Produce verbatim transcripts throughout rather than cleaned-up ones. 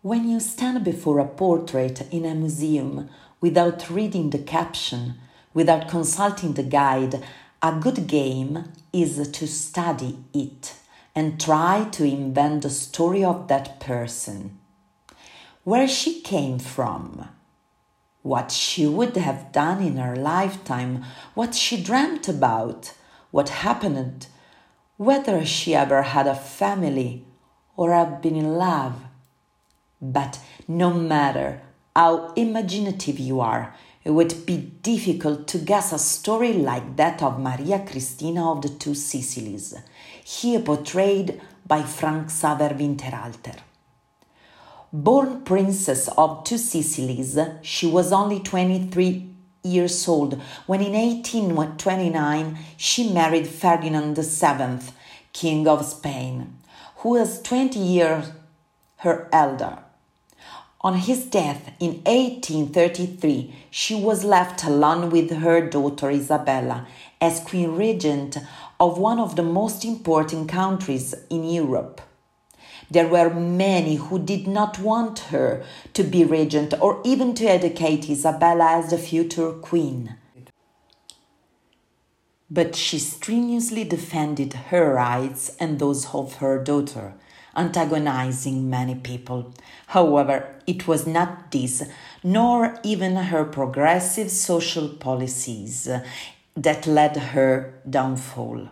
When you stand before a portrait in a museum without reading the caption, without consulting the guide, a good game is to study it and try to invent the story of that person. Where she came from, what she would have done in her lifetime, what she dreamt about, what happened, whether she ever had a family or had been in love. But no matter how imaginative you are, it would be difficult to guess a story like that of Maria Cristina of the Two Sicilies, here portrayed by Frank Xaver Winterhalter. Born Princess of Two Sicilies, she was only twenty-three years old when in eighteen twenty-nine she married Ferdinand the Seventh, King of Spain, who was twenty years her elder. On his death in eighteen thirty-three, she was left alone with her daughter Isabella as Queen Regent of one of the most important countries in Europe. There were many who did not want her to be regent or even to educate Isabella as the future queen. But she strenuously defended her rights and those of her daughter, antagonizing many people. However, it was not this, nor even her progressive social policies, that led her downfall.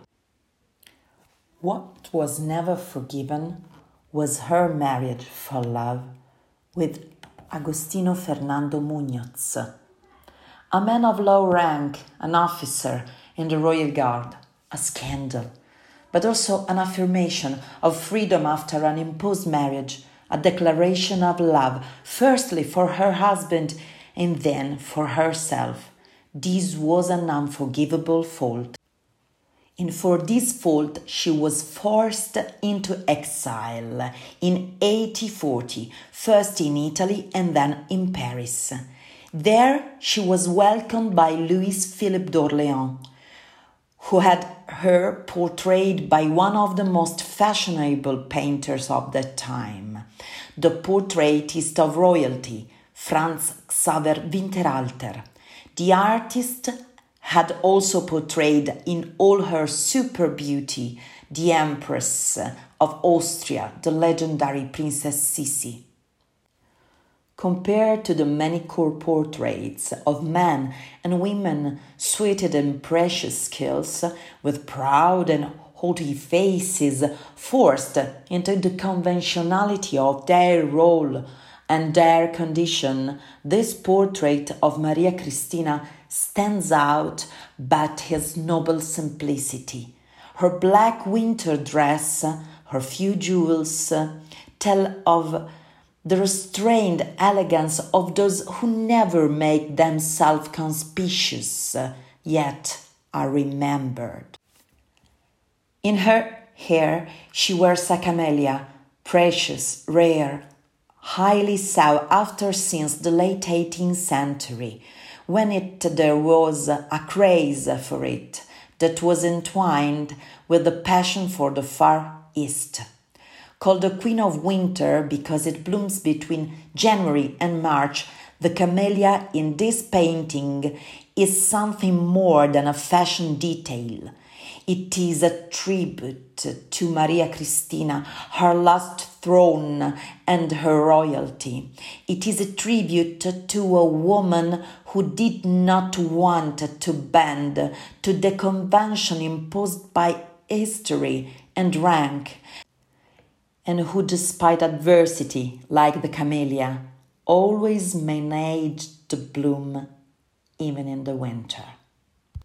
What was never forgiven was her marriage for love with Agostino Fernando Muñoz, a man of low rank, an officer in the Royal Guard, a scandal, but also an affirmation of freedom after an imposed marriage, a declaration of love, firstly for her husband and then for herself. This was an unforgivable fault. And for this fault she was forced into exile in eighteen forty, first in Italy and then in Paris. There she was welcomed by Louis Philippe d'Orléans, who had her portrayed by one of the most fashionable painters of that time, the portraitist of royalty, Franz Xaver Winterhalter. The artist had also portrayed in all her super beauty the Empress of Austria, the legendary Princess Sisi. Compared to the many court portraits of men and women suited in precious skills, with proud and haughty faces forced into the conventionality of their role and their condition, this portrait of Maria Cristina stands out by its noble simplicity. Her black winter dress, her few jewels, tell of the restrained elegance of those who never make themselves conspicuous, yet are remembered. In her hair she wears a camellia, precious, rare, highly sought after since the late eighteenth century, when it there was a craze for it that was entwined with the passion for the Far East. Called the Queen of Winter because it blooms between January and March, the camellia in this painting is something more than a fashion detail. It is a tribute to Maria Cristina, her last throne and her royalty. It is a tribute to a woman who did not want to bend to the convention imposed by history and rank, and who, despite adversity, like the camellia, always managed to bloom even in the winter.